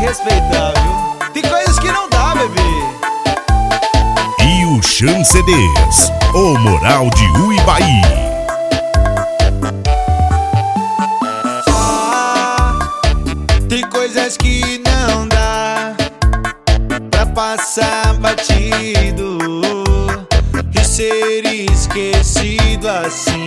respeitar, viu? Tem coisas que não dá, bebê. E o Chan CDs, o Moral de Uibaí. Tem coisas que não dá pra passar batido e ser esquecido assim.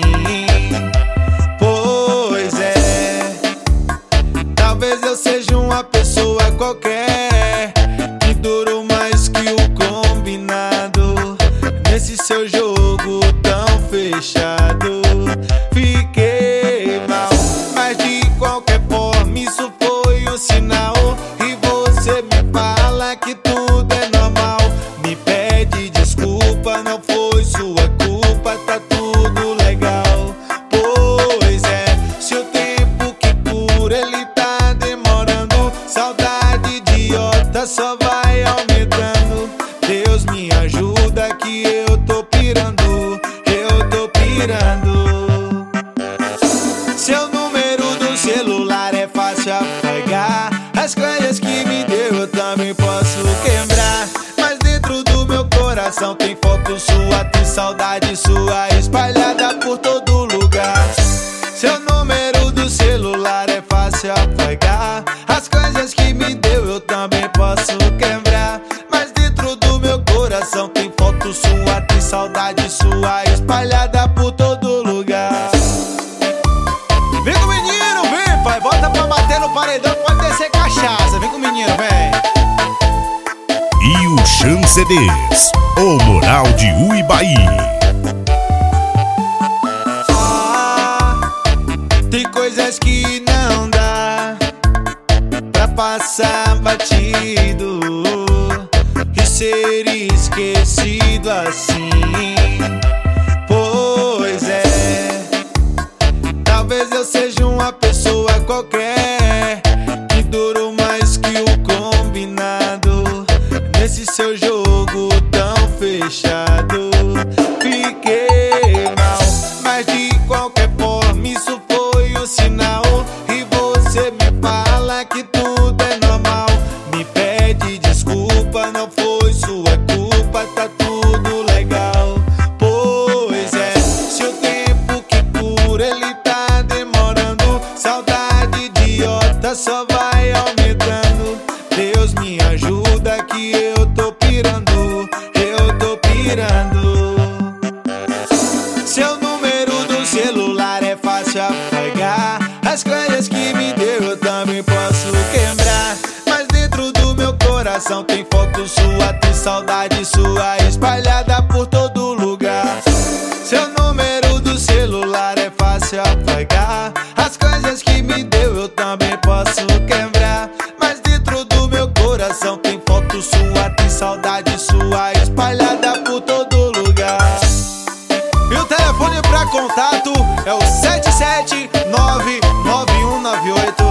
Pois é, talvez eu seja uma pessoa qualquer que durou mais que o combinado. Nesse seu jogo tão fechado, fiquei mal, mas de qualquer forma isso foi um sinal. E você me fala que tudo é normal, me pede desculpa, não foi sua culpa, tá tudo legal. Pois é, se o tempo que cura ele tá demorando, saudade idiota só vai aumentando. Deus me ajuda que eu tô pirando, eu tô pirando. Seu número do celular é fácil apagar, as coisas que me deu eu também posso quebrar, mas dentro do meu coração tem foto sua, tem saudade sua espalhada por todo lugar. Seu número do celular é fácil apagar, as coisas que me deu eu também posso quebrar, mas dentro do meu coração tem foto sua, tem saudade sua espalhada por todo lugar. Vem com o menino, vem pai, bota pra bater no paredão, pode descer cachaça. Vem com o menino, vem. E o Chan CDs, o Moral de Uibaí. Tem coisas que não dá pra passar batido e ser esquecido assim. Pois é, talvez eu seja uma pessoa qualquer que durou mais que o combinado. Nesse seu jogo tão fechado, fiquei mal, mas de qualquer forma isso foi um sinal. E você me fala que tudo é normal, me pede desculpa, não foi sua culpa, tá tudo legal. Pois é, se o tempo que cura ele tá demorando, saudade idiota só vai aumentando. Deus me ajuda que eu tô pirando, eu tô pirando. Seu número do celular é fácil apagar, as coisas que me deu eu também posso quebrar, mas dentro do meu coração tem foto sua, tem saudade sua espalhada por todo lugar. Seu número do celular é fácil apagar, as coisas que me deu eu também posso quebrar, mas dentro do meu coração tem foto sua, tem saudade sua espalhada por todo lugar. E o telefone pra contato é o 7799198